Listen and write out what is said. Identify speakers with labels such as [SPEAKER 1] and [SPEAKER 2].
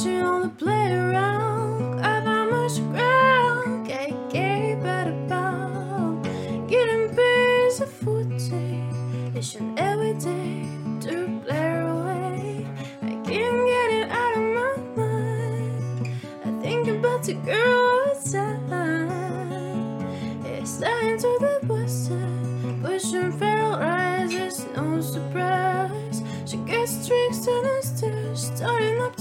[SPEAKER 1] she only play around. I found much ground, KK better bound. Getting piece of footy, each and every day to play her away. I can't get it out of my mind. I think about the girl all the time. It's dying to the busted, pushing feral eyes, it's no surprise. She gets tricks and stairs, starting up